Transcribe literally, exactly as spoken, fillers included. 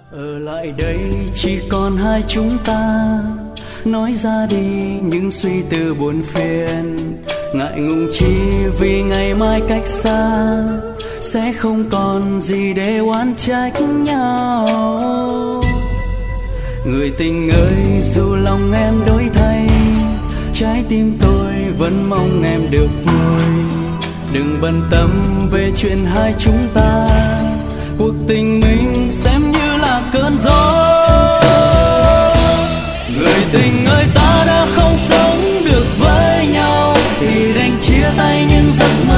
Ở lại đây chỉ còn hai chúng ta, nói ra đi những suy tư buồn phiền, ngại ngùng chi vì ngày mai cách xa, sẽ không còn gì để oán trách nhau. Người tình ơi, dù lòng em đổi thay, trái tim tôi vẫn mong em được vui. Đừng bận tâm về chuyện hai chúng ta, cuộc tình mình xem như là cơn gió. Người tình ơi, ta đã không sống được với nhau thì đành chia tay những giấc